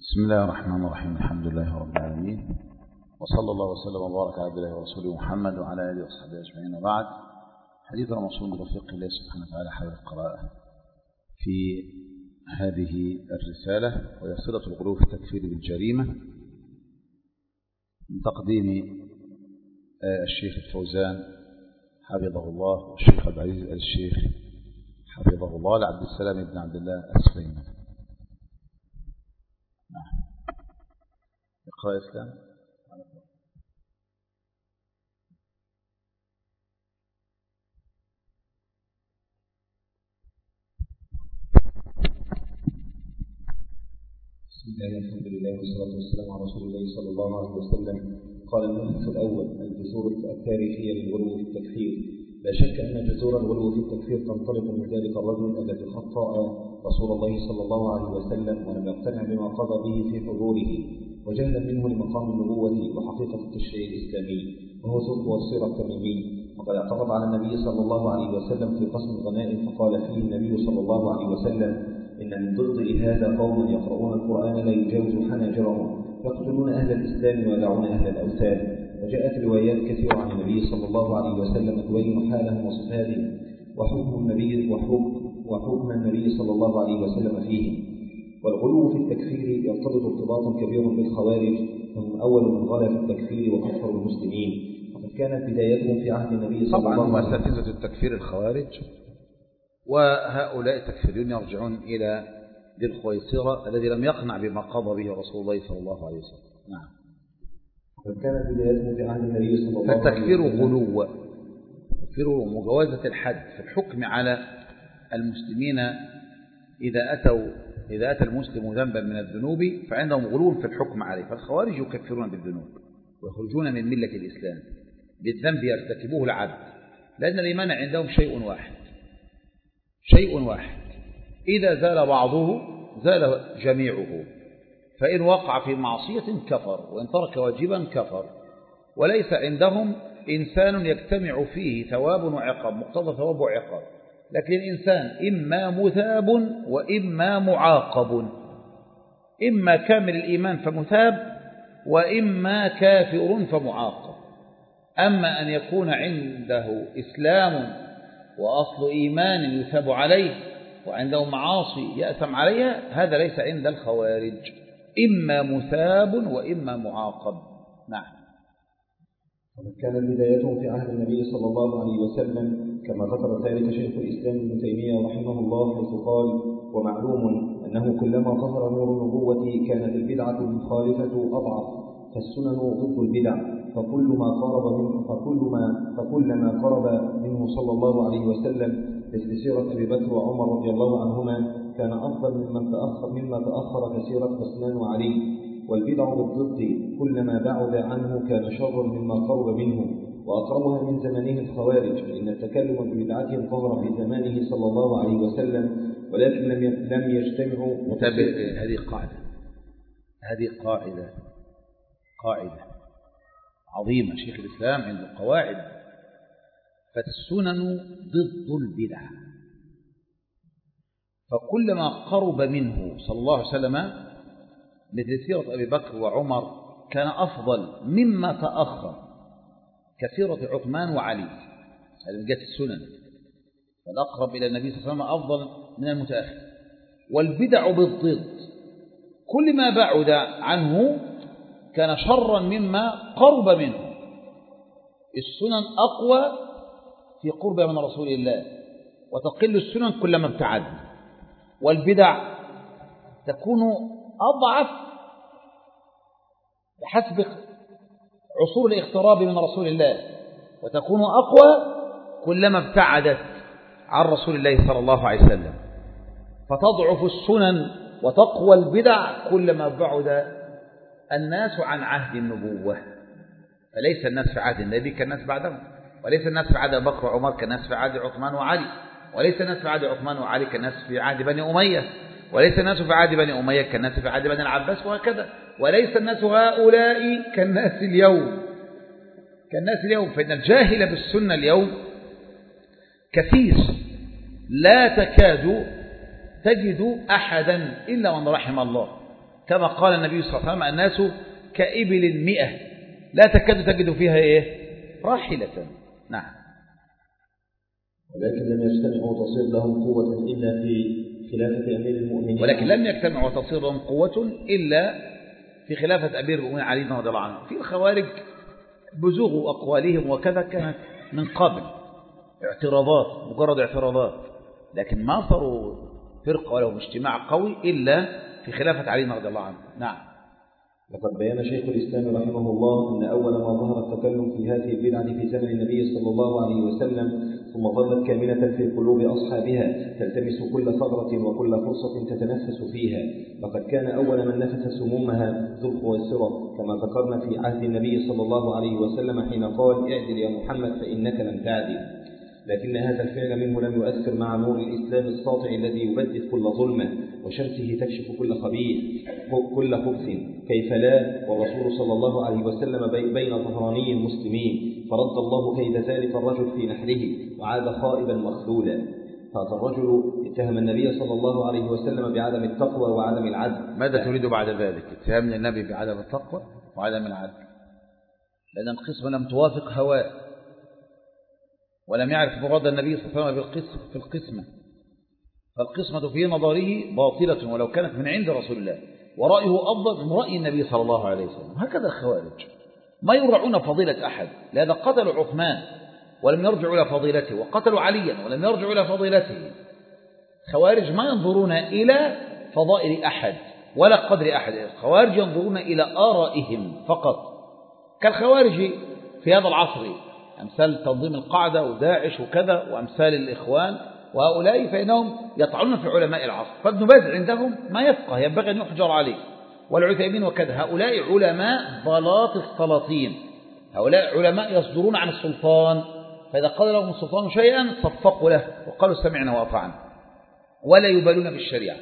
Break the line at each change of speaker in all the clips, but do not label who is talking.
بسم الله الرحمن الرحيم. الحمد لله رب العالمين، وصلى الله وسلم وبارك على عبد الله ورسوله محمد وعلى آله وصحبه أجمعين. وبعد، حديثنا موصول بتوفيق الله سبحانه وتعالى حول القراءة في هذه الرسالة، وهي صلة الغلو في التكفير بالجريمة، من تقديم الشيخ الفوزان حفظه الله والشيخ عبد العزيز الشيخ حفظه الله لعبد السلام بن عبد الله السفيني. اقرأ إسلام.
بسم الله الحمد لله والصلاة والسلام على رسول الله صلى الله عليه وسلم. قال المؤلف الأول: الجذور التاريخية للغلو في التكفير. لا شك أن جذور الغلو في التكفير تنطلق من ذلك الرجل الذي خطأ رسول الله صلى الله عليه وسلم ولم يقتنع بما قضى به في حضوره، وجهلا منه لمقام النبوة وحقيقة التشريع الإسلامي، وهو ثقب والسيرة التميمي. وقد اعترض على النبي صلى الله عليه وسلم في قسم الغنائم، فقال فيه النبي صلى الله عليه وسلم: إن من ضد هذا قوم يقرؤون القرآن لا يجاوز حناجرهم، يقتلون أهل الإسلام ويدعون أهل الأوثان. وجاءت روايات كثيرة عن النبي صلى الله عليه وسلم تبين حالهم وصفاتهم وحكم النبي صلى الله عليه وسلم فيهم. والغلو في التكفير يرتبط ارتباطا كبيرا بالخوارج، وهم أول من غلا في التكفير وكفروا المسلمين، وقد كانت بدايتهم في عهد النبي صلى الله عليه وسلم.
طبعا وأساتذة التكفير الخوارج، وهؤلاء التكفيريون يرجعون إلى ذي الخويصرة الذي لم يقنع بما قضى به رسول الله صلى الله عليه وسلم. نعم.
وقد كانت بدايتهم في عهد النبي صلى الله عليه وسلم.
فالتكفير غلو، تكفير مجاوزة الحد في الحكم على المسلمين. إذا أتى المسلم ذنبا من الذنوب فعندهم غلو في الحكم عليه. فالخوارج يكفرون بالذنوب ويخرجون من ملة الإسلام بالذنب يرتكبوه العبد، لأن الإيمان عندهم شيء واحد، إذا زال بعضه زال جميعه. فإن وقع في معصية كفر، وإن ترك واجبا كفر. وليس عندهم إنسان يجتمع فيه ثواب وعقاب، مقتضى ثواب وعقاب، لكن الإنسان إما مثاب وإما معاقب، إما كامل الإيمان فمثاب، وإما كافر فمعاقب. أما أن يكون عنده إسلام وأصل إيمان يثاب عليه وعنده معاصي يأثم عليها، هذا ليس عند الخوارج، إما مثاب وإما معاقب. نعم.
وقد كانت بدايتهم في عهد النبي صلى الله عليه وسلم، كما ذكر ذلك شيخ الإسلام ابن تيمية رحمه الله، حيث قال: ومعلوم أنه كلما ظهر نور النبوة كانت البدعة المخالفة أضعف، فالسنن ضد البدع، فكلما قرب منه صلى الله عليه وسلم مثل سيرة أبي بكر وعمر رضي الله عنهما كان أفضل مما تأخر كسيرة عثمان وعلي. والبدع بالضد كلما بعد عنه كان شرا مما قرب منه، وأقربها من زمانه الخوارج، فإن التكلم ببدعتهم ظهر في زمانه صلى الله عليه وسلم، ولكن لم يجتمعوا.
هذه قاعدة عظيمة. شيخ الإسلام عنده قواعد. فالسنن ضد البدع، فكلما قرب منه صلى الله عليه وسلم مثل سيرة أبي بكر وعمر كان أفضل مما تأخر كسيرة عثمان وعلي. هذه من جهة السنن، فالأقرب إلى النبي صلى الله عليه وسلم أفضل من المتأخر. والبدع بالضد كل ما بعد عنه كان شرا مما قرب منه. السنن أقوى في قرب من رسول الله، وتقل السنن كلما ابتعد. والبدع تكون أضعف بحسب عصور الاغتراب من رسول الله، وتكون أقوى كلما ابتعدت عن رسول الله صلى الله عليه وسلم. فتضعف السنن وتقوى البدع كلما بعد الناس عن عهد النبوة. فليس الناس في عهد النبي كالناس بعدهم، وليس الناس في عهد أبي بكر وعمر كالناس في عهد عثمان وعلي، وليس الناس في عهد عثمان وعلي كالناس في عهد بني أمية، وليس الناس في عهد بني أمية كالناس في عهد بني العباس، وهكذا. وليس الناس هؤلاء كالناس اليوم. فإن الجاهل بالسنة اليوم كثير، لا تكاد تجد أحدا إلا من رحم الله كما قال النبي صلى الله عليه وسلم الناس كإبل 100 لا تكاد تجد فيها إيه؟ راحلة. نعم.
ولكن لم يجتمعوا وتصير لهم قوة إلا في خلافة أمير المؤمنين.
ولكن لم يجتمعوا وتصير لهم قوة إلا في خلافة أمير المؤمنين علي رضي الله عنه. في الخوارج بزوغ أقوالهم وكذا كانت من قبل اعتراضات، مجرد اعتراضات، لكن ما صاروا فرقة ولهم اجتماع قوي إلا في خلافة علي رضي الله عنه. نعم.
لقد بيان شيخ الإسلام رحمه الله أن أول ما ظهر التكلم في هذه البدعة في زمن النبي صلى الله عليه وسلم، ثم ظلت كامنة في قلوب أصحابها تلتمس كل ثغرة وكل فرصة تتنفس فيها. لقد كان أول من نفث سمومها ذو الخويصرة كما ذكرنا في عهد النبي صلى الله عليه وسلم حين قال: اعدل يا محمد فإنك لم تعدل. لكن هذا الفعل منه لم يؤثر مع نور الإسلام الساطع الذي يبدد كل ظلمة وشمسه تكشف كل خبيث كل خبث. كيف لا والرسول صلى الله عليه وسلم بين ظهراني المسلمين، فرد الله كيد ذلك الرجل في نحره وعاد خائبا مخذولا. هذا الرجل اتهم النبي صلى الله عليه وسلم بعدم التقوى وعدم العدل.
ماذا تريد بعد ذلك؟ اتهام النبي بعدم التقوى وعدم العدل، لأن القسمة لم توافق هواه، ولم يعرف مراد النبي صلى الله عليه وسلم في القسمة، فالقسمة في نظره باطلة ولو كانت من عند رسول الله، ورأيه أفضل من رأي النبي صلى الله عليه وسلم. هكذا الخوارج ما يرعون فضيلة أحد، لهذا قتلوا عثمان ولم يرجعوا إلى فضيلته، وقتلوا عليا ولم يرجعوا إلى فضيلته. خوارج ما ينظرون إلى فضائل أحد ولا قدر أحد، الخوارج ينظرون إلى آرائهم فقط، كالخوارج في هذا العصر أمثال تنظيم القاعدة وداعش وكذا وأمثال الإخوان وهؤلاء، فإنهم يطعنون في علماء العصر. فابن باز عندهم ما يفقه ينبغي أن يحجر عليه، والعثيمين وكذا. هؤلاء علماء ضلاط السلاطين، هؤلاء علماء يصدرون عن السلطان، فإذا قال لهم السلطان شيئا صفقوا له وقالوا سمعنا وأطعنا، ولا يبالون بالشريعة،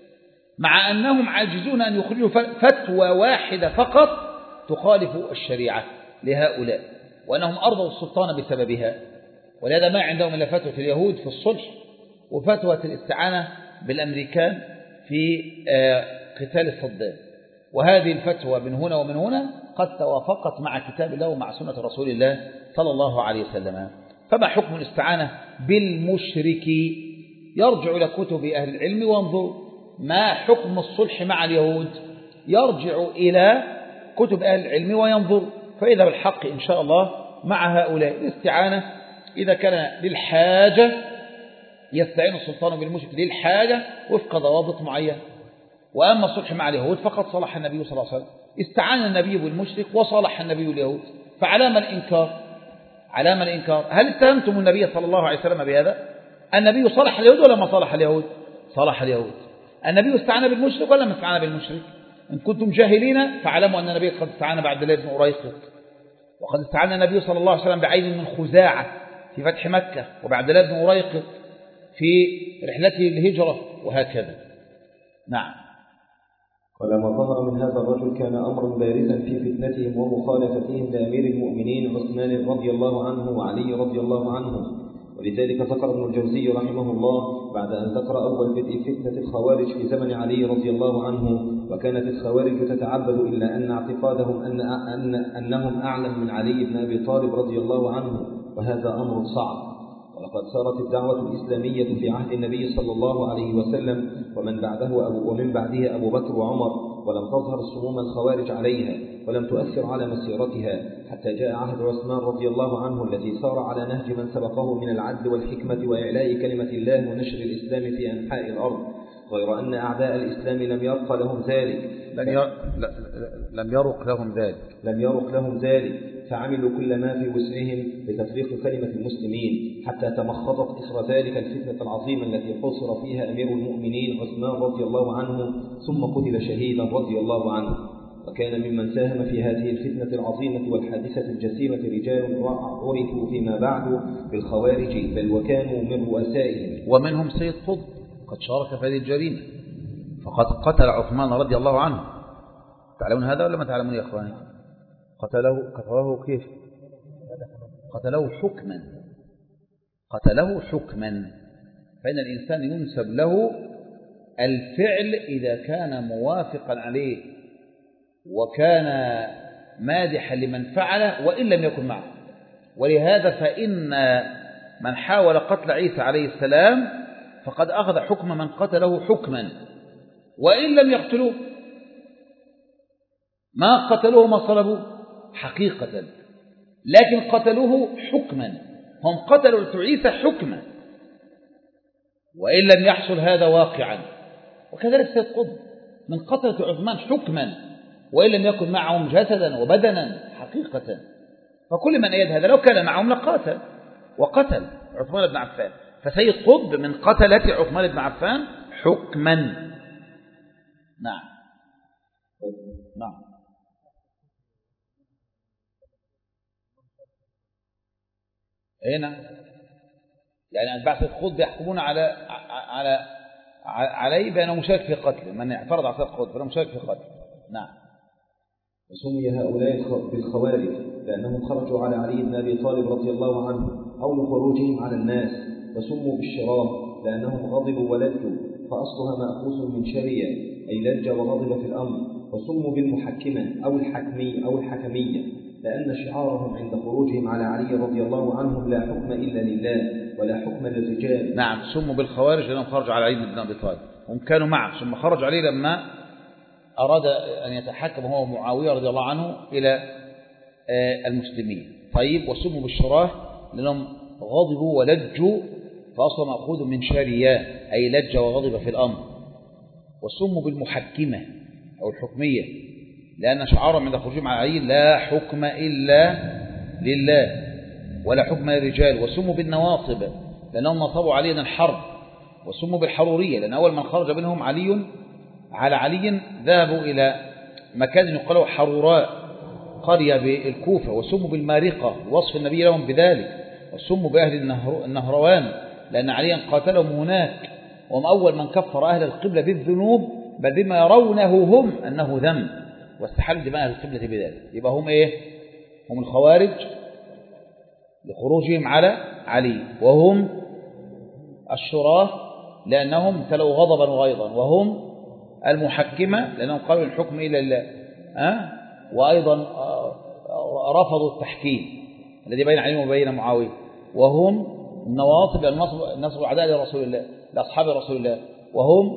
مع أنهم عاجزون أن يخرجوا فتوى واحدة فقط تخالف الشريعة لهؤلاء، وأنهم أرضوا السلطان بسببها. ولهذا ما عندهم إلا فتوى اليهود في الصلح وفتوى الاستعانة بالأمريكان في قتال صدام، وهذه الفتوى من هنا ومن هنا قد توافقت مع كتاب الله ومع سنة رسول الله صلى الله عليه وسلم. فما حكم الاستعانة بالمشرك؟ يرجع إلى كتب أهل العلم وانظر. ما حكم الصلح مع اليهود؟ يرجع إلى كتب أهل العلم وينظر، فإذا بالحق إن شاء الله مع هؤلاء. الاستعانة إذا كان للحاجة يستعين السلطان بالمشرك للحاجة وفق ضوابط معينة. وأما الصلح مع اليهود فقد صلح النبي صلى الله عليه وسلم، استعان النبي بالمشرك وصلح النبي اليهود، فعلام الإنكار؟ علام الإنكار. هل اتهمتم النبي صلى الله عليه وسلم بهذا؟ النبي صلح اليهود ولا ما صلح اليهود؟ صلح اليهود. النبي استعان بالمشرك ولا ما استعان بالمشرك؟ إن كنتم جاهلين فاعلموا أن النبي قد استعان بعبد الله بن أريقط، وقد استعان النبي صلى الله عليه وسلم بعين من خزاعة في فتح مكة، وبعبد الله بن أريقط في رحلته الهجرة، وهكذا. نعم.
ولما ظهر من هذا الرجل كان أمرا بارزا في فتنتهم ومخالفتهم لأمير المؤمنين عثمان رضي الله عنه وعلي رضي الله عنه. ولذلك ذكر ابن الجوزي رحمه الله بعد أن ذكر أول بدء فتنة الخوارج في زمن علي رضي الله عنه: وكانت الخوارج تتعبد إلا أن اعتقادهم أنهم أعلم من علي بن أبي طالب رضي الله عنه، وهذا أمر صعب. ولقد سارت الدعوة الإسلامية في عهد النبي صلى الله عليه وسلم ومن بعده أبو بكر وعمر، ولم تظهر سموم الخوارج عليها ولم تؤثر على مسيرتها حتى جاء عهد عثمان رضي الله عنه الذي سار على نهج من سبقه من العدل والحكمة وإعلاء كلمة الله ونشر الإسلام في أنحاء الأرض، غير أن أعداء الإسلام لم يرق لهم ذلك لم يرق لهم ذلك فعملوا كل ما في وسعهم لتفريق كلمة المسلمين، حتى تمخضت إثر ذلك الفتنة العظيمة التي حصر فيها أمير المؤمنين عثمان رضي الله عنه، ثم قتل شهيدا رضي الله عنه. وكان ممن ساهم في هذه الفتنة العظيمة والحادثة الجسيمة رجال عرفوا فيما بعد بالخوارج، بل وكانوا من رؤسائهم،
ومنهم سيد قطب قد شارك في هذه الجريمة، فقد قتل عثمان رضي الله عنه. تعلمون هذا ولا ما تعلمون يا إخواني؟ قتله كيف؟ قتله حكما. فإن الإنسان ينسب له الفعل إذا كان موافقا عليه وكان مادحا لمن فعله وإن لم يكن معه. ولهذا فإن من حاول قتل عيسى عليه السلام فقد أخذ حكم من قتله حكما وإن لم يقتلوه، ما قتلوه ما صلبوه حقيقة، لكن قتلوه حكما، هم قتلوا عيسى حكما وإن لم يحصل هذا واقعا. وكذلك سيد قطب من قتلة عثمان حكما وإن لم يكن معهم جسدا وبدنا حقيقة. فكل من أيد هذا لو كان معهم لقاتل وقتل عثمان بن عفان. فسيد قطب من قتلة عثمان بن عفان حكما. نعم نعم. هنا يعني أتباع سيد قطب يحكمون عليه بأنه مشارك في قتله، من اعترض على سيد قطب فإنه مشارك في قتله. نعم.
وسمي هؤلاء بالخوارج لأنهم خرجوا على علي بن أبي طالب رضي الله عنه أو لخروجهم على الناس، وسموا بالشراه لأنهم غضبوا ولجوا، فأصلها مأخوذ من شرية أي لج وغضب في الأمر. وسموا بالمحكمة أو الحكمية لأن شعارهم عند خروجهم على علي رضي الله عنهم لا حكم إلا لله ولا حكم للرجال.
نعم. سموا بالخوارج لأنهم خرجوا على علي بن أبي طالب، هم كانوا معه ثم خرج عليه لما أراد أن يتحكم هو معاوية رضي الله عنه إلى المسلمين. طيب. وسموا بالشراه لأنهم غضبوا ولجوا، فأصلا مأخوذ من شارية أي لج وغضب في الأمر. وسموا بالمحكمة أو الحكمية لأن شعارهم عند خروجهم على علي لا حكم إلا لله ولا حكم للرجال. وسموا بالنواصب لأنهم نصبوا علينا الحرب. وسموا بالحرورية لأن أول من خرج منهم على علي ذهبوا إلى مكان يقال حروراء قرية بالكوفة. وسموا بالمارقة وصف النبي لهم بذلك. وسموا بأهل النهروان لأن عليا قاتلهم هناك، وهم أول من كفر أهل القبلة بالذنوب بل بما يرونه هم أنه ذنب، واستحل دماء أهل القبلة بذلك. يبقى هم إيه؟ هم الخوارج لخروجهم على علي، وهم الشراه لأنهم امتلوا غضبا وغيظا، وهم المحكمة لأنهم قالوا الحكم إلا لله، وأيضا رفضوا التحكيم الذي بين علي وبين معاوية. وهم النواصب لأن نصبوا أعداء لرسول الله لأصحاب رسول الله. وهم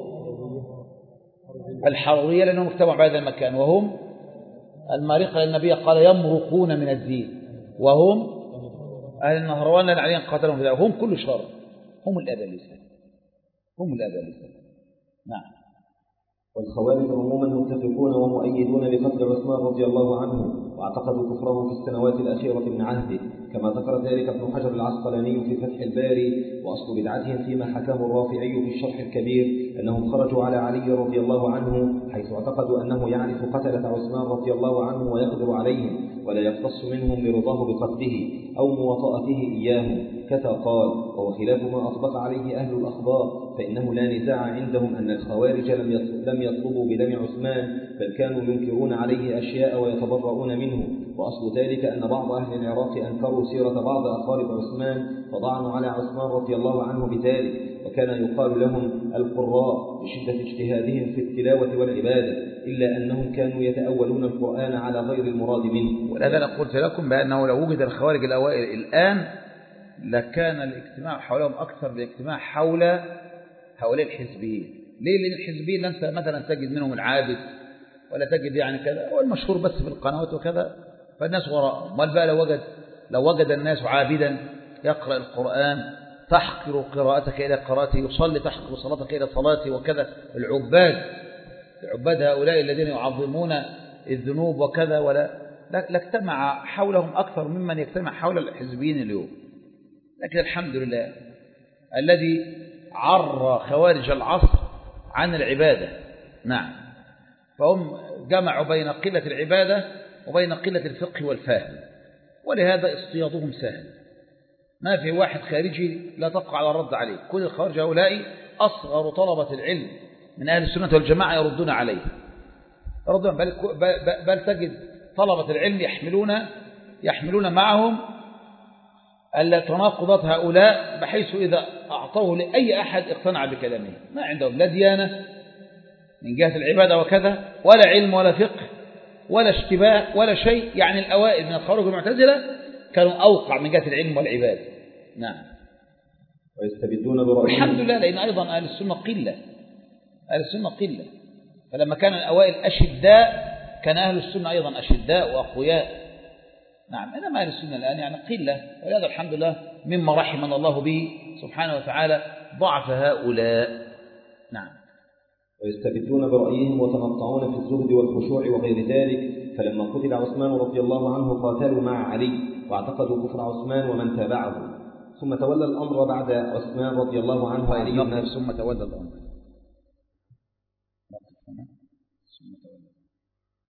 الحرورية لأنهم اجتمعوا بهذا المكان. وهم المارقة لأن النبي قال يمرقون من الدين. وهم أهل النهروان لأن عليهم قاتلهم في ذلك. هم كل شر، هم الأباء الإسلام، هم الأباء الإسلام. نعم.
والخوارج عموما متفقون ومؤيدون لقتل عثمان رضي الله عنه، واعتقدوا كفره في السنوات الأخيرة من عهده، كما ذكر ذلك ابن حجر العسقلاني في فتح الباري. وأصل بدعتهم فيما حكاه الرافعي في الشرح الكبير أنهم خرجوا على علي رضي الله عنه حيث اعتقدوا أنه يعرف قتلة عثمان رضي الله عنه ويقدر عليهم ولا يقتص منهم لرضاه بقتله أو مواطأته إياه. كذا قال، وهو خلاف ما أطبق عليه أهل الأخبار، فإنه لا نزاع عندهم أن الخوارج لم يطلبوا بدم عثمان، بل كانوا ينكرون عليه أشياء ويتبرؤون منه. وأصل ذلك أن بعض أهل العراق أنكروا سيرة بعض أقارب عثمان فضعنوا على عثمان رضي الله عنه بذلك، وكان يقال لهم القراء لشدة اجتهادهم في التلاوة والعبادة، إلا أنهم كانوا يتأولون القرآن على غير المراد منه.
ولهذا أنا قلت لكم بأنه لو وجد الخوارج الأوائل الآن لكان الاجتماع حولهم أكثر من الاجتماع حول هؤلاء الحزبيين. ليه؟ لأن الحزبيين لن مثلا تجد منهم العابد ولا تجد يعني كذا، هو المشهور بس في القنوات وكذا، فالناس وراءه. ما بقى لو وجد الناس عابدا يقرأ القرآن تحقر قراءتك إلى قراءته، يصلي تحقر صلاتك إلى صلاته وكذا. العباد هؤلاء الذين يعظمون الذنوب وكذا، ولا لاجتمع حولهم أكثر ممن يجتمع حول الحزبيين اليوم. لكن الحمد لله الذي عر خوارج العصر عن العبادة. نعم. فهم جمعوا بين قلة العبادة وبين قلة الفقه والفهم، ولهذا اصطيادهم سهل. ما في واحد خارجي لا تقع على الرد عليه. كل الخوارج هؤلاء أصغر طلبة العلم من أهل السنة والجماعة يردون عليه، بل تجد طلبة العلم يحملون معهم ألا تناقضات هؤلاء بحيث إذا أعطوه لأي أحد اقتنع بكلامه، ما عندهم لا ديانة من جهة العبادة وكذا، ولا علم ولا فقه ولا اشتباه ولا شيء. يعني الأوائل من الخوارج والمعتزلة كانوا أوقع من جهة العلم والعبادة. نعم.
ويستبدون برأيهم.
الحمد لله، لأن أيضا أهل السنة قلة، أهل السنة قلة، فلما كان الأوائل أشداء كان أهل السنة أيضا أشداء وأقوياء. نعم. إنما أهل السنة الآن يعني قلة، ولهذا الحمد لله مما رحمنا الله به سبحانه وتعالى ضعف هؤلاء. نعم.
ويستبدون برأيهم وتنطعون في الزهد والخشوع وغير ذلك. فلما قتل عثمان رضي الله عنه قاتلوا مع علي واعتقدوا كفر عثمان ومن تابعه، ثم تولى الأمر بعد عثمان رضي الله عنه علي
ثم تولى الأمر